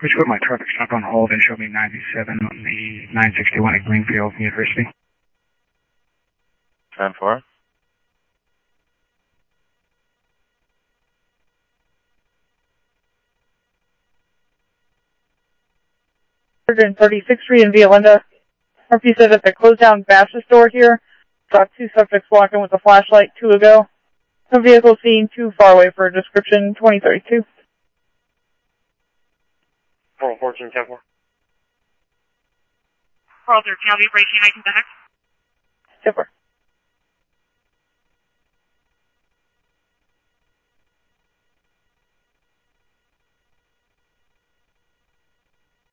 Which put my traffic stop on hold and showed me 97 on the 961 at Greenfield University. 10-4. And 36th Street in Violenda. Murphy said at the closed down Baptist store here, saw two suspects walking with a flashlight 2 ago. No vehicle seen too far away for a description, 2032. 414, 10-4. Carl 13, I'll be breaking. I can back. 10-4.